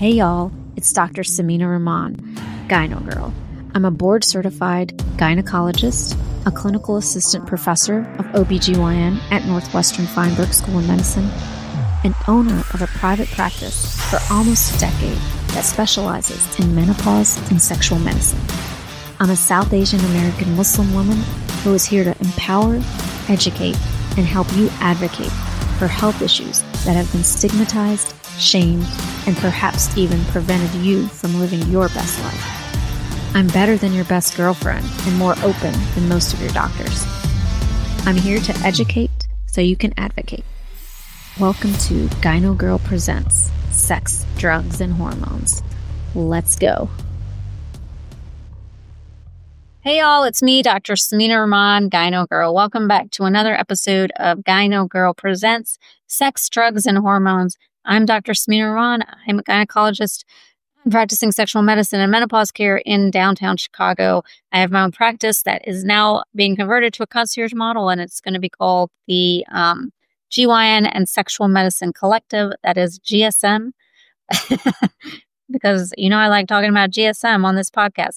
Hey y'all, it's Dr. Samina Rahman, Gyno Girl. I'm a board-certified gynecologist, a clinical assistant professor of OBGYN at Northwestern Feinberg School of Medicine, and owner of a private practice for almost a decade that specializes in menopause and sexual medicine. I'm a South Asian American Muslim woman who is here to empower, educate, and help you advocate for health issues that have been stigmatized, shamed, and perhaps even prevented you from living your best life. I'm better than your best girlfriend and more open than most of your doctors. I'm here to educate so you can advocate. Welcome to Gyno Girl Presents Sex, Drugs, and Hormones. Let's go. Hey y'all, it's me, Dr. Samina Rahman, Gyno Girl. Welcome back to another episode of Gyno Girl Presents Sex, Drugs, and Hormones. I'm Dr. Samina Rahman. I'm a gynecologist practicing sexual medicine and menopause care in downtown Chicago. I have my own practice that is now being converted to a concierge model, and it's going to be called the GYN and Sexual Medicine Collective. That is GSM. Because, I like talking about GSM on this podcast.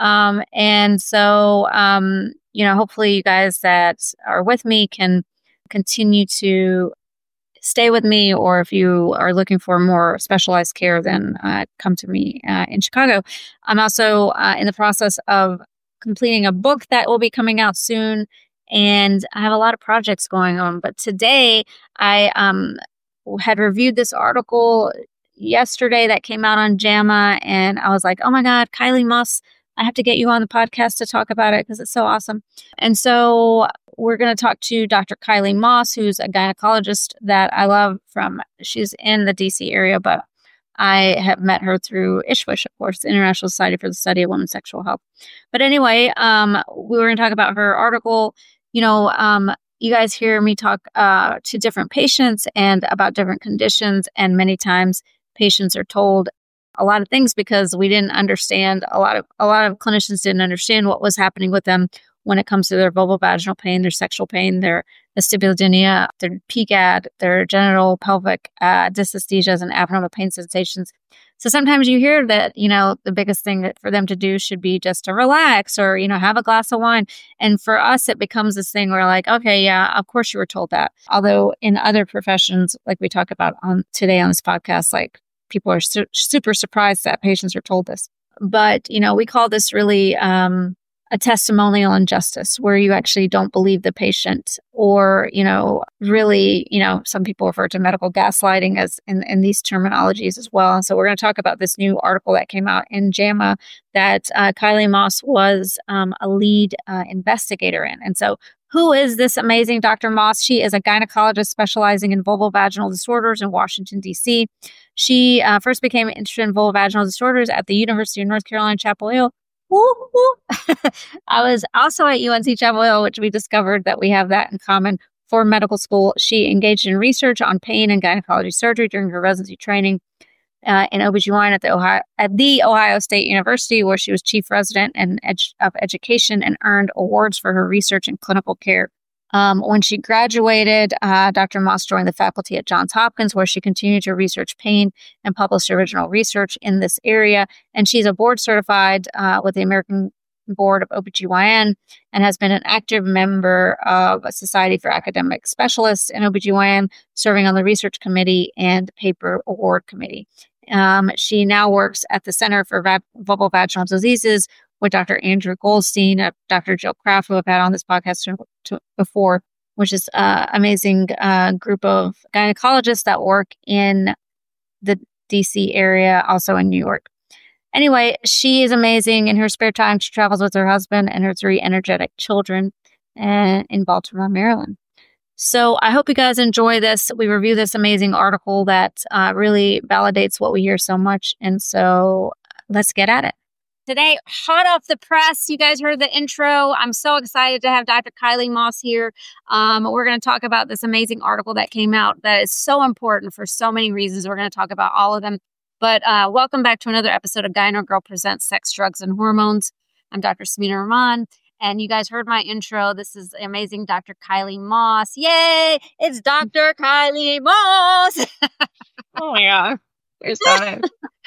Hopefully you guys that are with me can continue to stay with me, or if you are looking for more specialized care, then come to me in Chicago. I'm also in the process of completing a book that will be coming out soon, and I have a lot of projects going on. But today I had reviewed this article yesterday that came out on JAMA, and I was like, oh my God, Kylie Moss, I have to get you on the podcast to talk about it because it's so awesome. And so we're going to talk to Dr. Kylie Moss, who's a gynecologist that I love she's in the DC area, but I have met her through ISSWSH, of course, the International Society for the Study of Women's Sexual Health. But anyway, we were going to talk about her article. You guys hear me talk to different patients and about different conditions, and many times patients are told a lot of things because we didn't understand. A lot of clinicians didn't understand what was happening with them when it comes to their vulvovaginal pain, their sexual pain, their vestibulodynia, their PGAD, their genital pelvic dysesthesias and abnormal pain sensations. So sometimes you hear that, the biggest thing that for them to do should be just to relax or, have a glass of wine. And for us, it becomes this thing where like, okay, yeah, of course you were told that. Although in other professions, like we talk about today on this podcast, like people are super surprised that patients are told this. But, we call this really a testimonial injustice where you actually don't believe the patient, or, really, some people refer to medical gaslighting as in these terminologies as well. And so we're going to talk about this new article that came out in JAMA that Kylie Moss was a lead investigator in. And so who is this amazing Dr. Moss? She is a gynecologist specializing in vulvovaginal disorders in Washington, D.C. She first became interested in vulvovaginal disorders at the University of North Carolina, Chapel Hill. I was also at UNC Chapel Hill, which we discovered that we have that in common for medical school. She engaged in research on pain and gynecology surgery during her residency training in OBGYN at the Ohio State University, where she was chief resident of education and earned awards for her research in clinical care. When she graduated, Dr. Moss joined the faculty at Johns Hopkins, where she continued to research pain and published original research in this area. And she's a board certified with the American Board of OBGYN and has been an active member of a Society for Academic Specialists in OBGYN, serving on the research committee and paper award committee. She now works at the Center for Vulvovaginal Diseases with Dr. Andrew Goldstein, Dr. Jill Kraft, who I've had on this podcast before, which is an amazing group of gynecologists that work in the DC area, also in New York. Anyway, she is amazing. In her spare time, she travels with her husband and her 3 energetic children in Baltimore, Maryland. So I hope you guys enjoy this. We review this amazing article that really validates what we hear so much. And so let's get at it. Today, hot off the press, you guys heard the intro. I'm so excited to have Dr. Kylie Moss here. We're going to talk about this amazing article that came out that is so important for so many reasons. We're going to talk about all of them. But welcome back to another episode of Gyno Girl Presents Sex, Drugs, and Hormones. I'm Dr. Samina Rahman. And you guys heard my intro. This is amazing Dr. Kylie Moss. Yay! It's Dr. Kylie Moss. Oh my God. You're so nice.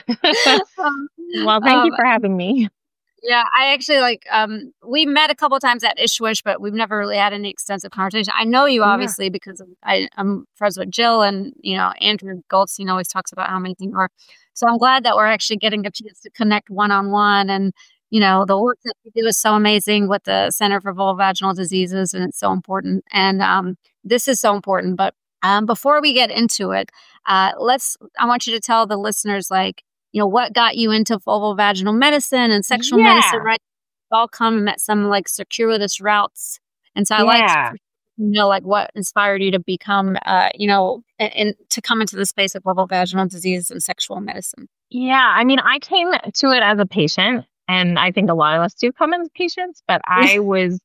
Um, Well, thank you for having me. Yeah, I actually we met a couple times at Ishwish, but we've never really had any extensive conversation. I know you Yeah. obviously because I'm friends with Jill, and Andrew Goldstein always talks about how amazing you are. So I'm glad that we're actually getting a chance to connect one on one. And the work that you do is so amazing with the Center for Vulvovaginal Diseases, and it's so important. And this is so important. But before we get into it, I want you to tell the listeners what got you into vulvovaginal medicine and sexual medicine, Yeah. right? All come at some circuitous routes. And so I like Yeah. to know what inspired you to become, and to come into the space of vulvovaginal disease and sexual medicine. Yeah. I mean, I came to it as a patient, and I think a lot of us do come as patients, but I was,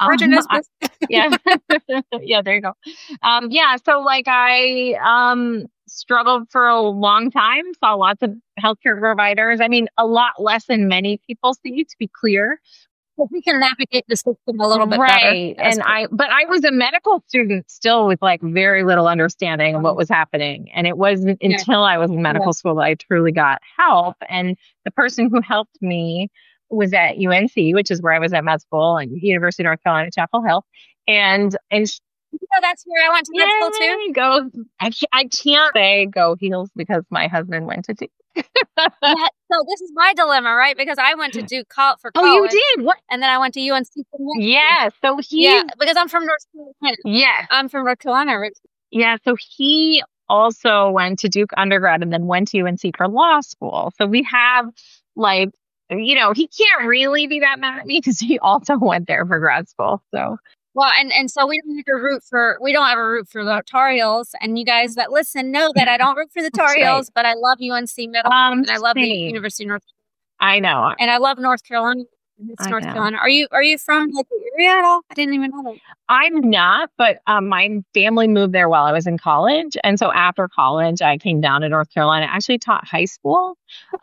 yeah, yeah, there you go. Yeah. So I struggled for a long time, saw lots of healthcare providers. I mean, a lot less than many people see, to be clear. We can navigate the system a little bit better. Right. But I was a medical student still with very little understanding of what was happening. And it wasn't until I was in medical school that I truly got help. And the person who helped me was at UNC, which is where I was at med school, and University of North Carolina, Chapel Hill. And that's where I went to med school too. Go. I can't say go Heels because my husband went to Duke. So this is my dilemma, right? Because I went to Duke for college. Oh, you did? What? And then I went to UNC for med. Yeah. So because I'm from North Carolina. Yeah. I'm from North Carolina. Yeah. So he also went to Duke undergrad and then went to UNC for law school. So we have he can't really be that mad at me because he also went there for grad school. So. Well, and so we don't ever root for the Tar Heels, and you guys that listen know that I don't root for the Tar Heels, right. But I love UNC Middle, and I love the University of North Carolina. I know. And I love North Carolina. North Carolina. Are you from the area at all? I didn't even know that. I'm not, but my family moved there while I was in college, and so after college, I came down to North Carolina. I actually taught high school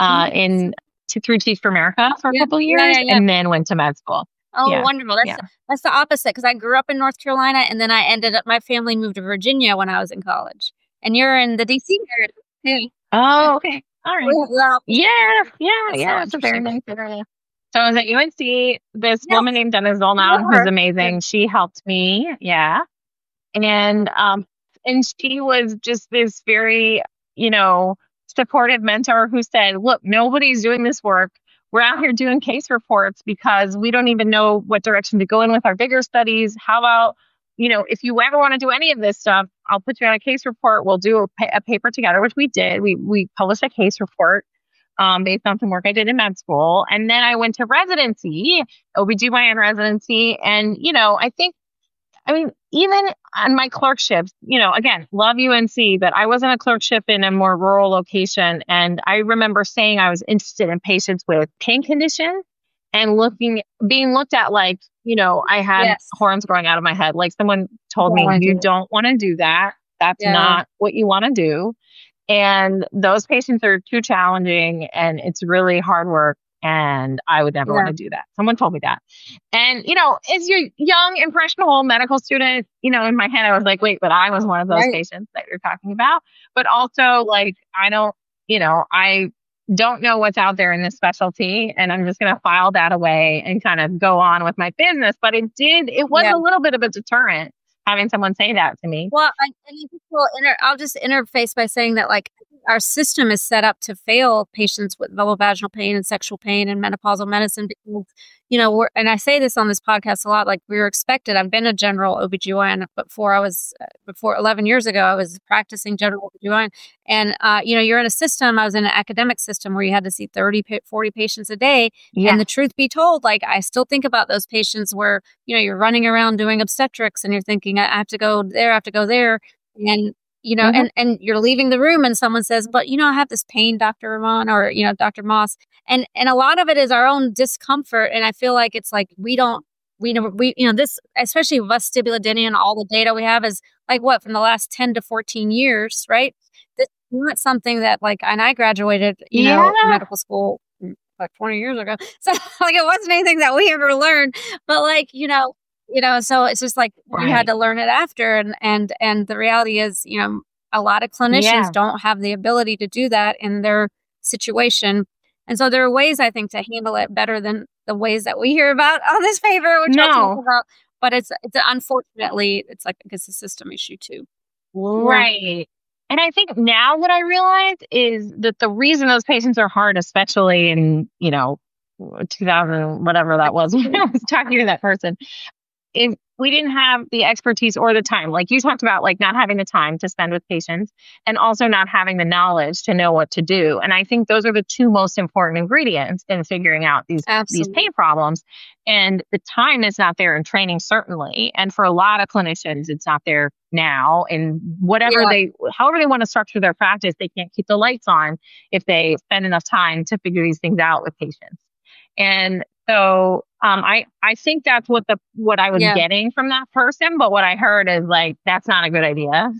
through Teach for America for a couple of years, and then went to med school. Oh, wonderful. That's the opposite, because I grew up in North Carolina, and then my family moved to Virginia when I was in college. And you're in the D.C. area too. Oh, okay. All right. Well, yeah. It's a very nice area. So I was at UNC. This woman named Dennis Zolnow, who's amazing. Yeah. She helped me. Yeah. And she was just this very, supportive mentor who said, look, nobody's doing this work. We're out here doing case reports because we don't even know what direction to go in with our bigger studies. How about, if you ever want to do any of this stuff, I'll put you on a case report. We'll do a paper together, which we did. We published a case report based on some work I did in med school. And then I went to residency, OBGYN residency. And, even on my clerkships, again, love UNC, but I wasn't a clerkship in a more rural location. And I remember saying I was interested in patients with pain conditions and being looked at like, I had horns growing out of my head. Like someone told me, you don't want to do that. That's not what you want to do. And those patients are too challenging and it's really hard work. And I would never want to do that. Someone told me that. And, as your young, impressionable medical student, in my head, I was like, wait, but I was one of those patients that you're talking about. But also I don't know what's out there in this specialty. And I'm just going to file that away and kind of go on with my business. But it was a little bit of a deterrent having someone say that to me. Well, I'll just interface by saying that our system is set up to fail patients with vulvovaginal pain and sexual pain and menopausal medicine because, and I say this on this podcast a lot, we were expected. I've been a general OBGYN before 11 years ago, I was practicing general OBGYN. And, you're in a system, I was in an academic system where you had to see 30, 40 patients a day. Yeah. And the truth be told, I still think about those patients where, you're running around doing obstetrics and you're thinking, I have to go there, I have to go there. And, and you're leaving the room and someone says, but, I have this pain, Dr. Rahman or, Dr. Moss. And a lot of it is our own discomfort. And I feel like it's this, especially vestibulodynia and all the data we have is from the last 10 to 14 years, right? This is not something that and I graduated, medical school 20 years ago. So it wasn't anything that we ever learned, but so it's just you had to learn it after. And the reality is, a lot of clinicians don't have the ability to do that in their situation. And so there are ways, I think, to handle it better than the ways that we hear about on this paper, which I'll talk about. But it's unfortunately, it's like, I guess, a system issue too. Right. And I think now what I realize is that the reason those patients are hard, especially in, 2000, whatever that was, when I was talking to that person, is we didn't have the expertise or the time. Like you talked about, like not having the time to spend with patients and also not having the knowledge to know what to do. And I think those are the two most important ingredients in figuring out these pain problems. And the time is not there in training, certainly. And for a lot of clinicians, it's not there now. And however they want to structure their practice, they can't keep the lights on if they spend enough time to figure these things out with patients. And so I think that's what I was getting from that person. But what I heard is like, that's not a good idea.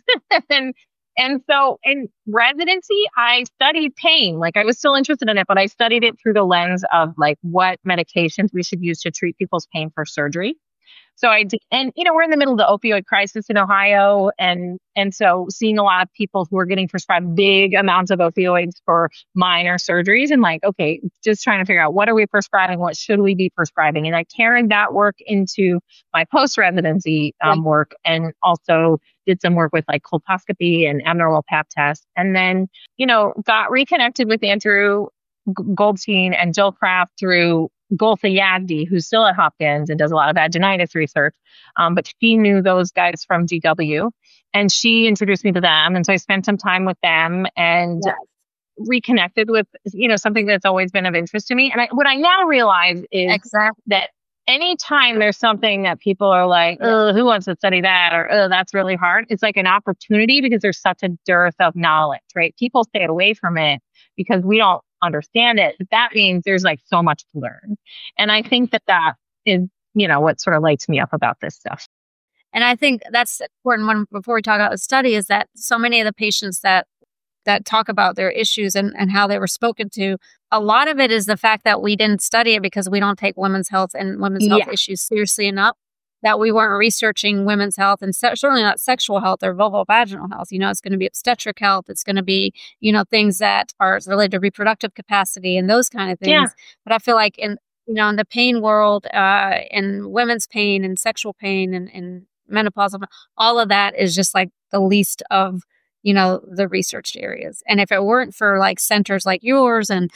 and so in residency, I studied pain. Like I was still interested in it, but I studied it through the lens of like what medications we should use to treat people's pain for surgery. So we're in the middle of the opioid crisis in Ohio. And so seeing a lot of people who are getting prescribed big amounts of opioids for minor surgeries and like, okay, just trying to figure out what are we prescribing? What should we be prescribing? And I carried that work into my post-residency work, and also did some work with like colposcopy and abnormal pap tests. And then, got reconnected with Andrew Goldstein and Jill Kraft through Goltha Yagdi, who's still at Hopkins and does a lot of vaginitis research. But she knew those guys from GW and she introduced me to them. And so I spent some time with them and reconnected with, something that's always been of interest to me. And what I now realize is that anytime there's something that people are like, oh, who wants to study that? Or, oh, that's really hard. It's like an opportunity because there's such a dearth of knowledge, right? People stay away from it because we don't understand it. That means there's like so much to learn. And I think that is, what sort of lights me up about this stuff. And I think that's important one before we talk about the study is that so many of the patients that talk about their issues and how they were spoken to, a lot of it is the fact that we didn't study it because we don't take women's health and women's health issues seriously enough, that we weren't researching women's health and certainly not sexual health or vulvovaginal health. It's going to be obstetric health. It's going to be, things that are related to reproductive capacity and those kind of things. Yeah. But I feel like in the pain world, in women's pain and sexual pain and menopause, all of that is just like the least of, the researched areas. And if it weren't for like centers like yours and,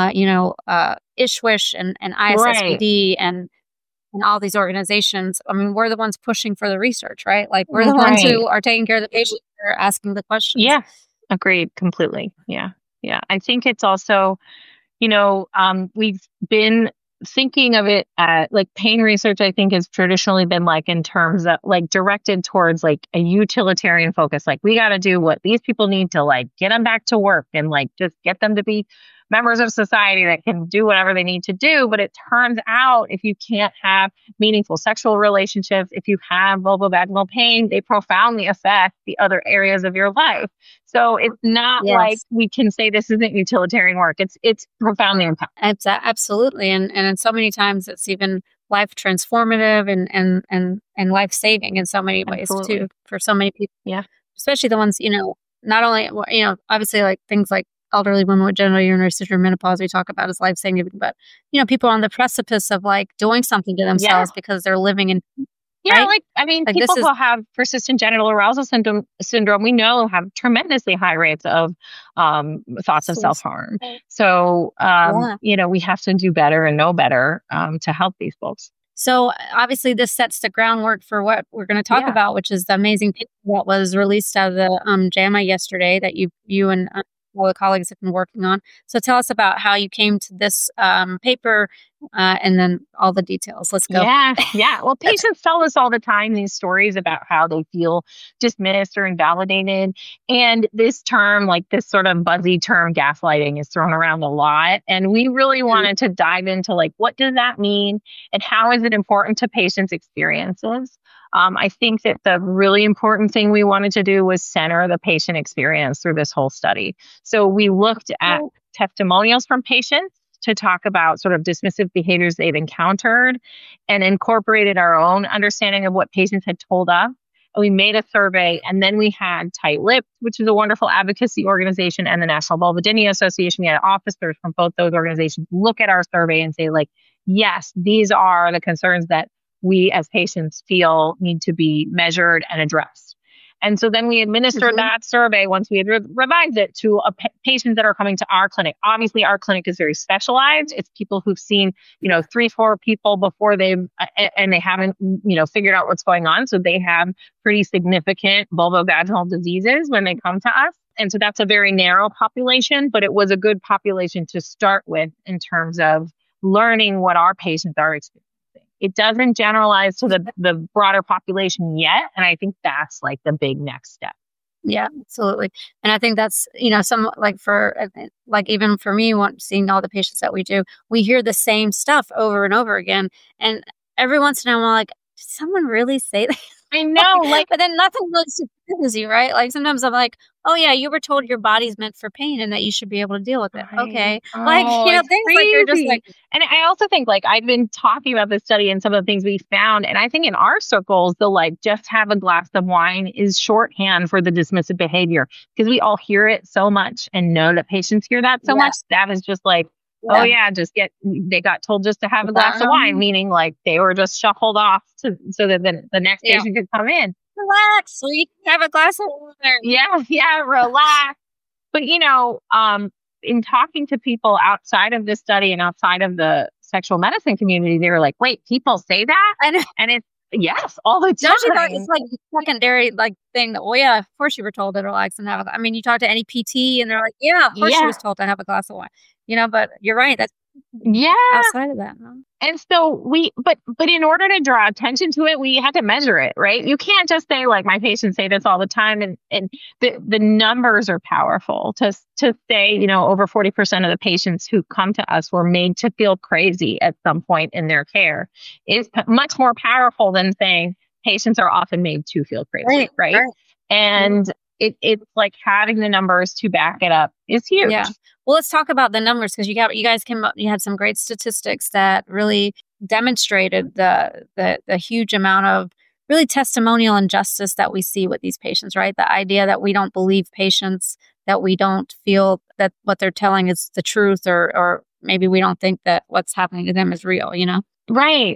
ISSWSH and ISSBD and all these organizations, we're the ones pushing for the research, right? Like we're the ones who are taking care of the patient, or asking the questions. Yeah, agreed completely. Yeah. I think it's also, we've been thinking of it like pain research, I think has traditionally been like in terms of like directed towards like a utilitarian focus. Like we got to do what these people need to like get them back to work and like just get them to be members of society that can do whatever they need to do. But it turns out if you can't have meaningful sexual relationships, if you have vulvovaginal pain, they profoundly affect the other areas of your life. So it's not like we can say this isn't utilitarian work. It's profoundly impactful. It's absolutely. And so many times it's even life transformative and life saving in so many ways too, for so many people. Yeah. Especially the ones, not only, obviously like things like elderly women with genital urinary syndrome, menopause, we talk about as life saving, but people on the precipice of like doing something to themselves because they're living in. Yeah, right? People who have persistent genital arousal syndrome, we know have tremendously high rates of thoughts of self-harm. So, we have to do better and know better to help these folks. So obviously this sets the groundwork for what we're going to talk about, which is the amazing paper that was released out of the JAMA yesterday that you and all the colleagues have been working on. So tell us about how you came to this paper and then all the details. Let's go. Yeah. Well, patients tell us all the time these stories about how they feel dismissed or invalidated. And this term, like this sort of buzzy term, gaslighting, is thrown around a lot. And we really wanted to dive into like, what does that mean? And how is it important to patients' experiences? I think that the really important thing we wanted to do was center the patient experience through this whole study. So we looked at testimonials from patients to talk about sort of dismissive behaviors they've encountered and incorporated our own understanding of what patients had told us and we made a survey, and then we had Tight Lips, which is a wonderful advocacy organization, and the National Vulvodynia Association. We had officers from both those organizations look at our survey and say, like, yes, these are the concerns that we as patients feel need to be measured and addressed. And so then we administered that survey once we had revised it to patients that are coming to our clinic. Obviously, our clinic is very specialized. It's people who've seen, 3-4 people before and they haven't, figured out what's going on. So they have pretty significant vulvovaginal diseases when they come to us. And so that's a very narrow population, but it was a good population to start with in terms of learning what our patients are experiencing. It doesn't generalize to the broader population yet. And I think that's like the big next step. Yeah, absolutely. And I think that's, some even for me, seeing all the patients that we do, we hear the same stuff over and over again. And every once in a while, I'm like, did someone really say that? I know, but then nothing really surprises you, right? Like sometimes I'm like, oh yeah, you were told your body's meant for pain and that you should be able to deal with it. Right. Okay. Things crazy. Like you're just like. And I also think I've been talking about this study and some of the things we found. And I think in our circles, the just have a glass of wine is shorthand for the dismissive behavior, because we all hear it so much and know that patients hear that so much. That is just like, oh yeah, they got told just to have a glass of wine, meaning they were just shuffled off so that the next patient could come in. Relax, so you can have a glass of water. Yeah, relax. But in talking to people outside of this study and outside of the sexual medicine community, they were like, wait, people say that? And it's, yes, all the time. It's like secondary thing that, yeah, of course you were told to relax and have you talk to any PT and they're like, yeah, of course she was told to have a glass of wine. But you're right. That's outside of that. Huh? And so but in order to draw attention to it, we had to measure it, right? You can't just say my patients say this all the time. And the numbers are powerful to say, over 40% of the patients who come to us were made to feel crazy at some point in their care is much more powerful than saying patients are often made to feel crazy. Right. And it's like having the numbers to back it up is huge. Yeah. Well, let's talk about the numbers, because you guys came up, you had some great statistics that really demonstrated the huge amount of really testimonial injustice that we see with these patients, right? The idea that we don't believe patients, that we don't feel that what they're telling is the truth, or maybe we don't think that what's happening to them is real, Right.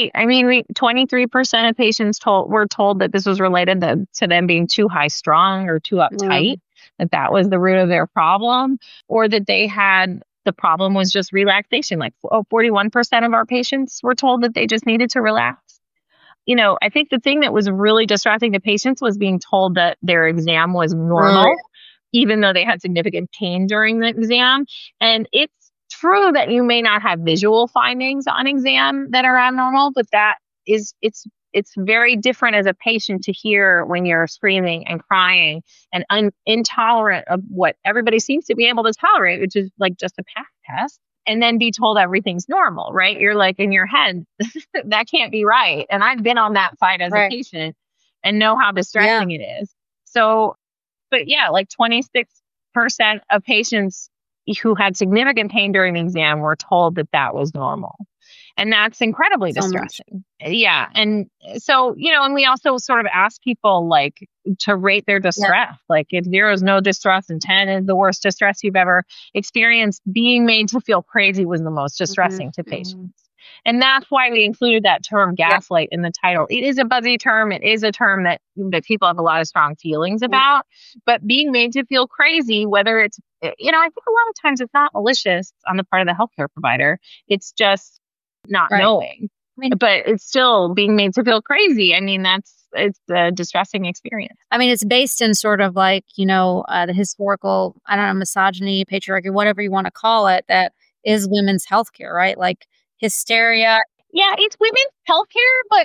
23% of patients were told that this was related to them being too high strung or too uptight, that was the root of their problem, or that they had the problem was just relaxation. 41% of our patients were told that they just needed to relax. I think the thing that was really distracting to patients was being told that their exam was normal, even though they had significant pain during the exam. And it's true that you may not have visual findings on exam that are abnormal, but it's very different as a patient to hear when you're screaming and crying and intolerant of what everybody seems to be able to tolerate, which is just a path test, and then be told everything's normal, right? You're in your head, that can't be right. And I've been on that side as a patient and know how distressing it is. So, but 26% of patients who had significant pain during the exam were told that was normal. And that's incredibly distressing. Yeah. And so, and we also sort of ask people to rate their distress. If 0 is no distress and 10 is the worst distress you've ever experienced, being made to feel crazy was the most distressing to patients. And that's why we included that term gaslight in the title. It is a buzzy term. It is a term that people have a lot of strong feelings about. But being made to feel crazy, whether it's, I think a lot of times it's not malicious on the part of the healthcare provider. It's just not knowing. But it's still being made to feel crazy. It's a distressing experience. It's based in sort of the historical, misogyny, patriarchy, whatever you want to call it, that is women's healthcare, right? Hysteria. Yeah, it's women's healthcare, but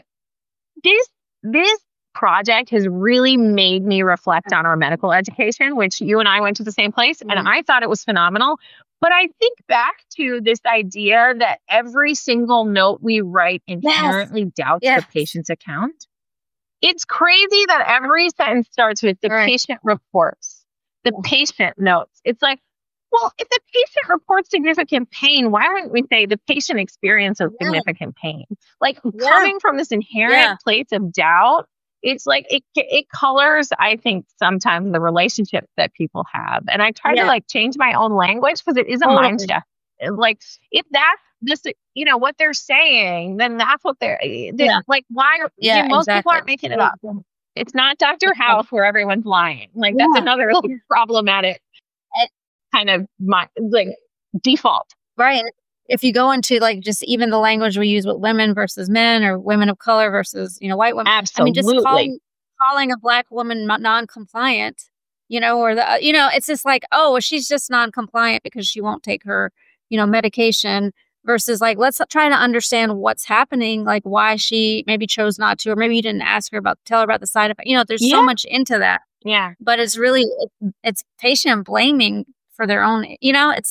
this project has really made me reflect on our medical education, which you and I went to the same place, and I thought it was phenomenal. But I think back to this idea that every single note we write inherently doubts the patient's account. It's crazy that every sentence starts with the patient reports, the patient notes. It's well, if the patient reports significant pain, why wouldn't we say the patient experiences significant pain? Coming from this inherent place of doubt it's like it colors, I think, sometimes the relationships that people have. And I try to like change my own language because it is a mind shift. Like if that's this, what they're saying, then that's what they're like. Why? Most people aren't making it up. It's not Dr. House where everyone's lying. Like that's another problematic kind of default. Right. If you go into like just even the language we use with women versus men or women of color versus, white women. Absolutely. I mean, just calling a Black woman non-compliant, or it's just like, oh, well, she's just non-compliant because she won't take her, medication versus like, let's try to understand what's happening, like why she maybe chose not to, or maybe you didn't tell her about the side effect. There's so much into that. Yeah. But it's really, it's patient blaming for their own, it's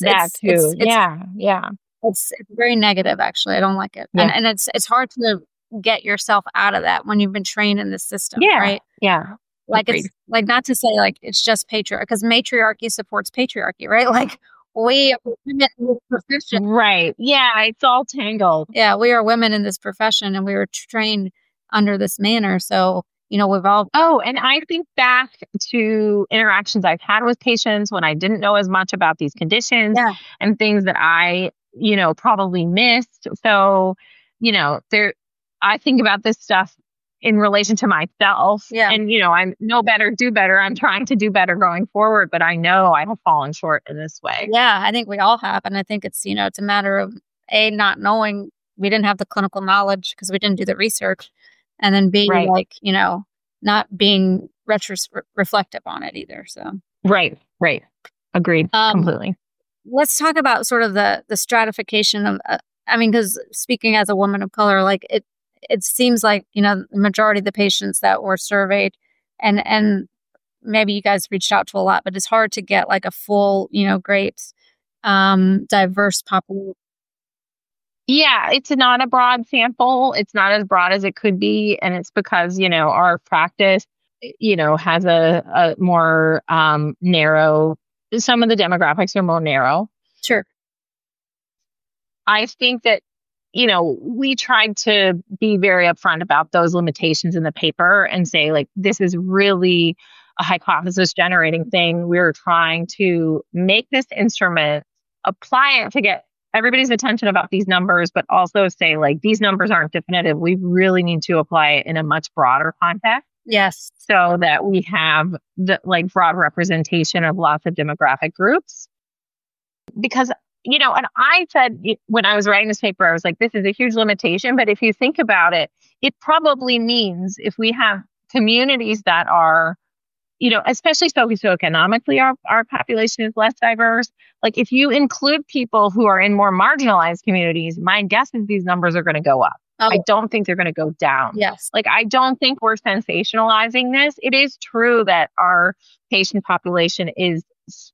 very negative, actually. I don't like it. Yeah. And it's hard to get yourself out of that when you've been trained in this system, right? Yeah. Like Agreed. It's like, not to say like it's just patriarchy, because matriarchy supports patriarchy, right? Like we are women in this profession. Right. Yeah, it's all tangled. Yeah, we are women in this profession and we were trained under this manner. So, we've all... Oh, and I think back to interactions I've had with patients when I didn't know as much about these conditions and things that I probably missed. So, I think about this stuff in relation to myself. Yeah. And, I'm know better, do better. I'm trying to do better going forward, but I know I have fallen short in this way. Yeah, I think we all have. And I think it's, it's a matter of not knowing. We didn't have the clinical knowledge because we didn't do the research. And then being like, not being reflective on it either. So. Right. Agreed. Completely. Let's talk about sort of the stratification of, because speaking as a woman of color, like it seems like, the majority of the patients that were surveyed and maybe you guys reached out to a lot, but it's hard to get like a full, great, diverse population. Yeah, it's not a broad sample. It's not as broad as it could be. And it's because, our practice, has a more narrow, some of the demographics are more narrow. Sure. I think that, we tried to be very upfront about those limitations in the paper and say, like, this is really a hypothesis generating thing. We're trying to make this instrument, apply it to get everybody's attention about these numbers, but also say, like, these numbers aren't definitive. We really need to apply it in a much broader context. Yes. So that we have the broad representation of lots of demographic groups. Because, and I said when I was writing this paper, I was like, this is a huge limitation. But if you think about it, it probably means if we have communities that are, especially socioeconomically, our population is less diverse. Like if you include people who are in more marginalized communities, my guess is these numbers are going to go up. Oh. I don't think they're going to go down. Yes. Like, I don't think we're sensationalizing this. It is true that our patient population is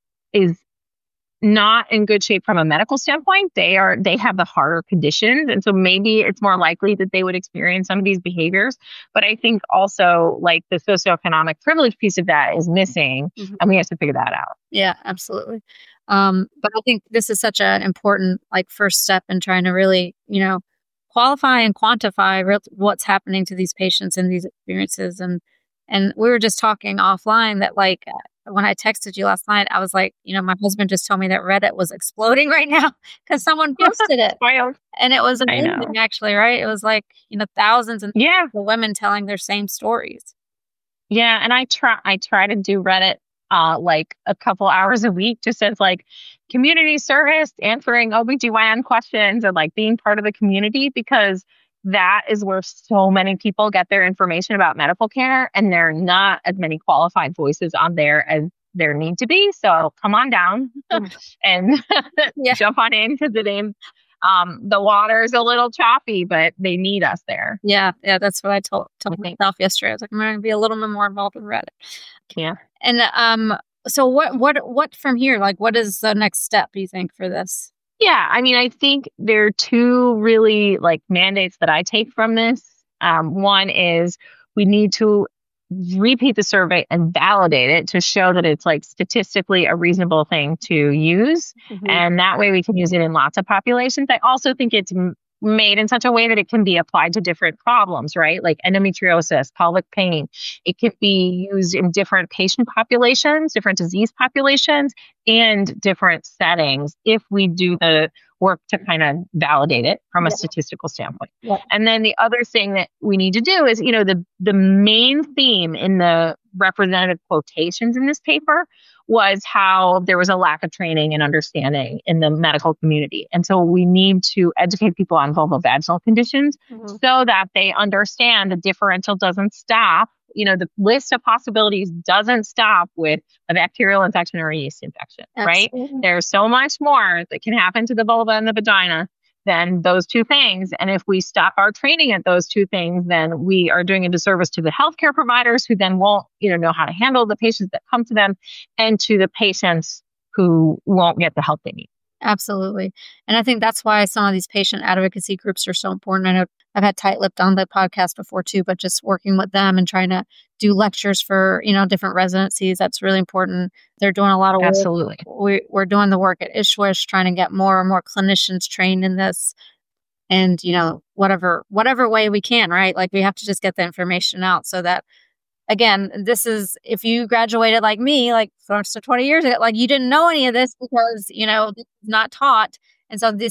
not in good shape from a medical standpoint. They have the harder conditions. And so maybe it's more likely that they would experience some of these behaviors. But I think also like the socioeconomic privilege piece of that is missing. Mm-hmm. And we have to figure that out. Yeah, absolutely. But I think this is such an important first step in trying to really, qualify and quantify what's happening to these patients and these experiences. And we were just talking offline that when I texted you last night, I was like, my husband just told me that Reddit was exploding right now because someone posted it. And it was amazing, actually, right? It was thousands of women telling their same stories. Yeah. And I try to do Reddit a couple hours a week, just as community service, answering OBGYN questions and being part of the community, because that is where so many people get their information about medical care, and there are not as many qualified voices on there as there need to be. So come on down and jump on in, because the water's a little choppy, but they need us there. Yeah. That's what I told myself yesterday. I was like, I'm going to be a little bit more involved in Reddit. Yeah. And so what from here? What is the next step, you think, for this? Yeah, I mean, I think there are two really mandates that I take from this. One is we need to repeat the survey and validate it to show that it's statistically a reasonable thing to use. Mm-hmm. And that way we can use it in lots of populations. I also think it's made in such a way that it can be applied to different problems, right? Like endometriosis, pelvic pain. It can be used in different patient populations, different disease populations, and different settings if we do the work to kind of validate it from a statistical standpoint. And then the other thing that we need to do is, the main theme in the representative quotations in this paper was how there was a lack of training and understanding in the medical community. And so we need to educate people on vulvovaginal conditions so that they understand the differential doesn't stop. The list of possibilities doesn't stop with a bacterial infection or a yeast infection, right? There's so much more that can happen to the vulva and the vagina than those two things. And if we stop our training at those two things, then we are doing a disservice to the healthcare providers who then won't, know how to handle the patients that come to them, and to the patients who won't get the help they need. Absolutely. And I think that's why some of these patient advocacy groups are so important. I know I've had Tight Lipped on the podcast before too, but just working with them and trying to do lectures for, different residencies, that's really important. They're doing a lot of work. Absolutely. We're doing the work at ISSWSH, trying to get more and more clinicians trained in this. And, whatever way we can, right? Like we have to just get the information out so that, again, this is, if you graduated like me, like close to 20 years ago, like you didn't know any of this because, this is not taught. And so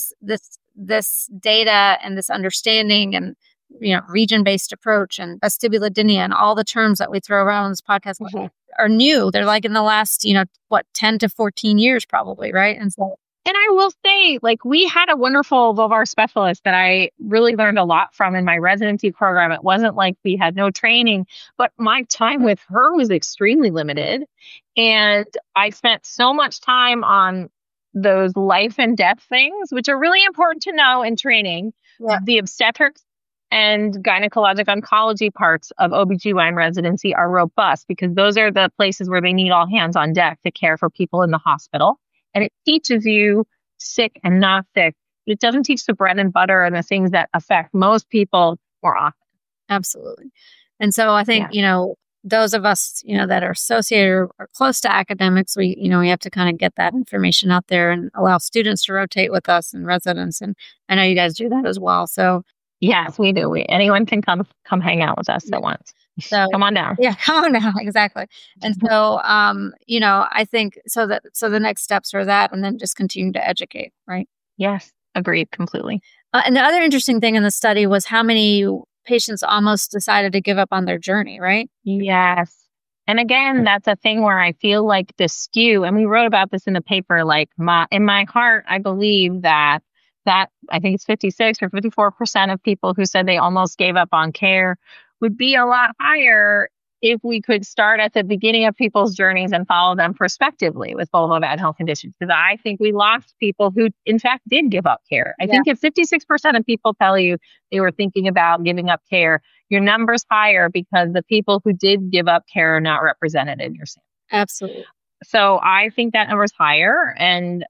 this data and this understanding and, region-based approach and vestibulodynia and all the terms that we throw around on this podcast are new. They're like in the last, 10 to 14 years probably, right? And I will say, like, we had a wonderful vulvar specialist that I really learned a lot from in my residency program. It wasn't like we had no training, but my time with her was extremely limited. And I spent so much time on those life and death things, which are really important to know in training. The obstetrics and gynecologic oncology parts of OBGYN residency are robust because those are the places where they need all hands on deck to care for people in the hospital. And it teaches you sick and not sick. It doesn't teach the bread and butter and the things that affect most people more often. Absolutely. And so I think, those of us, that are associated or close to academics, we have to kind of get that information out there and allow students to rotate with us and residents. And I know you guys do that as well. So yes, we do. Anyone can come hang out with us that wants. So come on down. Yeah, come on down. Exactly. And so, I think so the next steps are that, and then just continue to educate, right? Yes. Agreed. Completely. And the other interesting thing in the study was how many patients almost decided to give up on their journey, right? Yes. And again, that's a thing where I feel like the skew, and we wrote about this in the paper, like in my heart, I believe that I think it's 56 or 54% of people who said they almost gave up on care would be a lot higher if we could start at the beginning of people's journeys and follow them prospectively with vulvovaginal conditions. Because I think we lost people who, in fact, did give up care. I think if 56% of people tell you they were thinking about giving up care, your number's higher because the people who did give up care are not represented in your sample. Absolutely. So I think that number's higher. And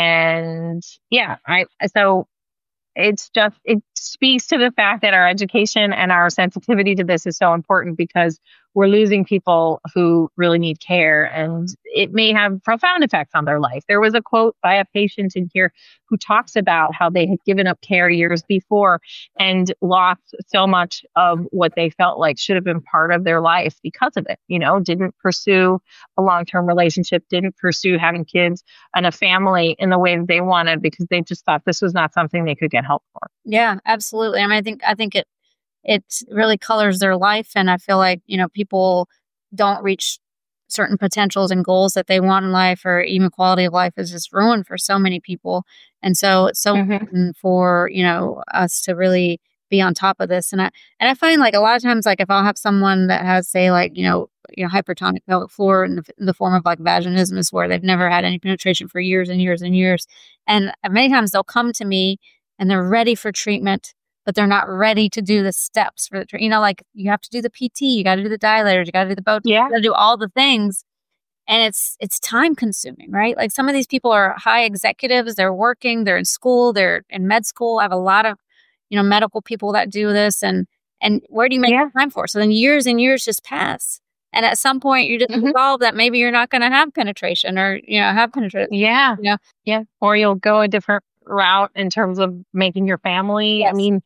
so it speaks to the fact that our education and our sensitivity to this is so important because we're losing people who really need care, and it may have profound effects on their life. There was a quote by a patient in here who talks about how they had given up care years before and lost so much of what they felt like should have been part of their life because of it. Didn't pursue a long-term relationship, didn't pursue having kids and a family in the way that they wanted because they just thought this was not something they could get help for. Yeah, absolutely. I mean, I think it really colors their life. And I feel like, people don't reach certain potentials and goals that they want in life, or even quality of life is just ruined for so many people. And so it's so important for, us to really be on top of this. And I find like a lot of times, like if I'll have someone that has, say, like, hypertonic pelvic floor in the form of like vaginismus, where they've never had any penetration for years and years and years. And many times they'll come to me and they're ready for treatment, but they're not ready to do the steps for the, like you have to do the PT, you got to do the dilators, you got to do the Botox, you got to do all the things. And it's time consuming, right? Like some of these people are high executives, they're working, they're in school, they're in med school. I have a lot of, medical people that do this, and where do you make time for? So then years and years just pass. And at some point you just resolve that maybe you're not going to have penetration or, have penetration. Yeah. Or you'll go a different route in terms of making your family. Yes. I mean,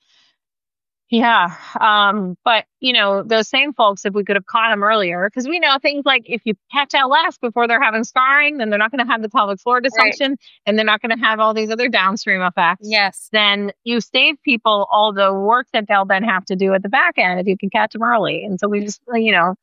yeah. But those same folks, if we could have caught them earlier, because we know things like if you catch LS before they're having scarring, then they're not going to have the pelvic floor dysfunction, and they're not going to have all these other downstream effects. Yes. Then you save people all the work that they'll then have to do at the back end if you can catch them early. And so we just, right.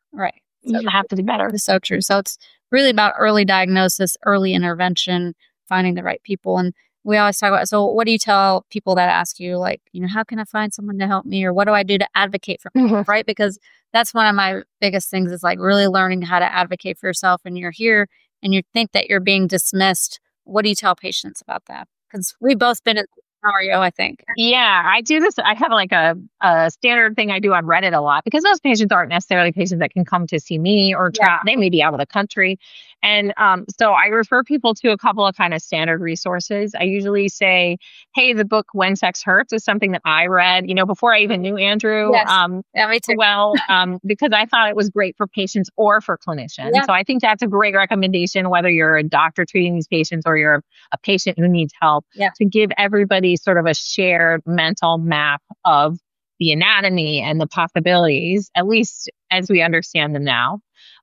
So have to do better. It's so true. So it's really about early diagnosis, early intervention, finding the right people. And we always talk about, so what do you tell people that ask you, like, how can I find someone to help me? Or what do I do to advocate for myself, right? Because that's one of my biggest things is like really learning how to advocate for yourself. And you're here and you think that you're being dismissed. What do you tell patients about that? Because we've both been in scenario, I think. Yeah, I do this. I have like a standard thing I do on Reddit a lot because those patients aren't necessarily patients that can come to see me or they may be out of the country. And so I refer people to a couple of kind of standard resources. I usually say, hey, the book When Sex Hurts is something that I read, before I even knew Andrew. Yes. Yeah, me too. Well, because I thought it was great for patients or for clinicians. Yeah. So I think that's a great recommendation, whether you're a doctor treating these patients or you're a patient who needs help, to give everybody sort of a shared mental map of the anatomy and the possibilities, at least as we understand them now.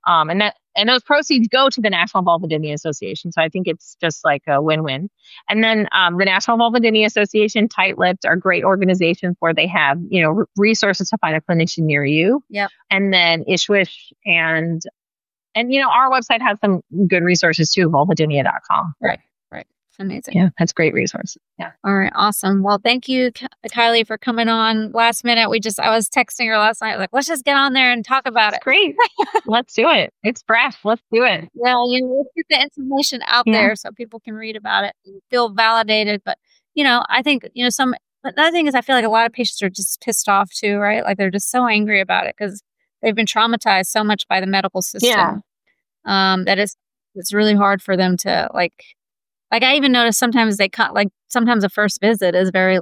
And those proceeds go to the National Vulvodynia Association. So I think it's just like a win-win. And then the National Vulvodynia Association, Tight-Lipped, are great organizations where they have, resources to find a clinician near you. Yep. And then ISSWSH and our website has some good resources too, vulvodynia.com. Right. Amazing. Yeah, that's great resource. Yeah. All right. Awesome. Well, thank you, Kylie, for coming on last minute. I was texting her last night, like, let's just get on there and talk about it. Great. Let's do it. It's fresh. Let's do it. Yeah. Let's get the information out there so people can read about it and feel validated. But, I think, another thing is I feel like a lot of patients are just pissed off too, right? Like they're just so angry about it because they've been traumatized so much by the medical system. Yeah. That it's really hard for them to like I even notice sometimes sometimes the first visit is very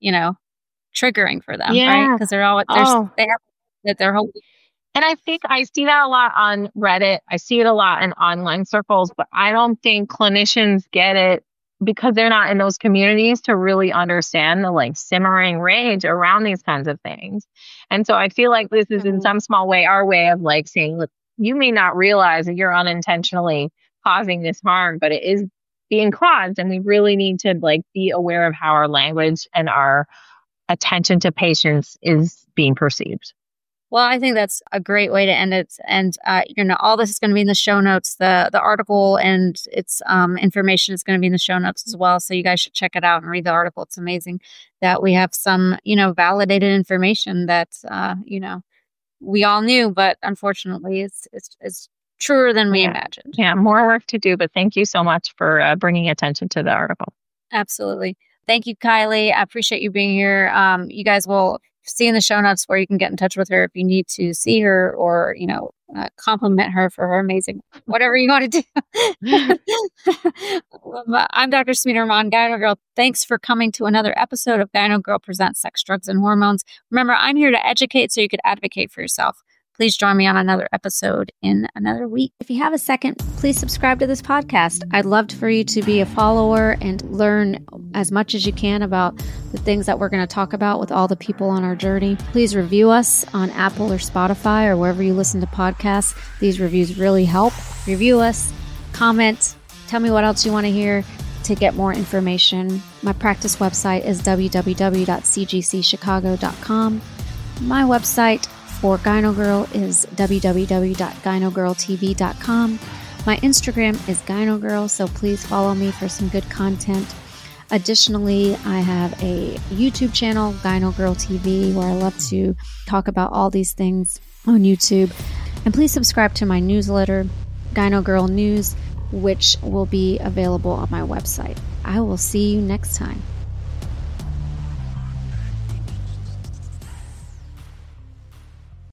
triggering for them, right? Because they have that they're hoping. And I think I see that a lot on Reddit. I see it a lot in online circles, but I don't think clinicians get it because they're not in those communities to really understand the simmering rage around these kinds of things. And so I feel like this is in some small way our way of saying, look, you may not realize that you're unintentionally causing this harm, but it is being caused, and we really need to be aware of how our language and our attention to patients is being perceived. Well, I think that's a great way to end it. And all this is going to be in the show notes. The article and its information is going to be in the show notes as well. So you guys should check it out and read the article. It's amazing that we have some validated information that we all knew, but unfortunately, it's truer than we imagined. Yeah, more work to do, but thank you so much for bringing attention to the article. Absolutely. Thank you, Kylie. I appreciate you being here. You guys will see in the show notes where you can get in touch with her if you need to see her or, compliment her for her amazing, whatever you want to do. I'm Dr. Smita Rahman, Gyno Girl. Thanks for coming to another episode of Gyno Girl Presents Sex, Drugs, and Hormones. Remember, I'm here to educate so you could advocate for yourself. Please join me on another episode in another week. If you have a second, please subscribe to this podcast. I'd love for you to be a follower and learn as much as you can about the things that we're going to talk about with all the people on our journey. Please review us on Apple or Spotify or wherever you listen to podcasts. These reviews really help. Review us, comment, tell me what else you want to hear to get more information. My practice website is www.cgcchicago.com. My website for Gyno Girl is www.gynogirltv.com. My Instagram is Gyno Girl, so please follow me for some good content. Additionally, I have a YouTube channel, Gyno Girl TV, where I love to talk about all these things on YouTube. And please subscribe to my newsletter, Gyno Girl News, which will be available on my website. I will see you next time.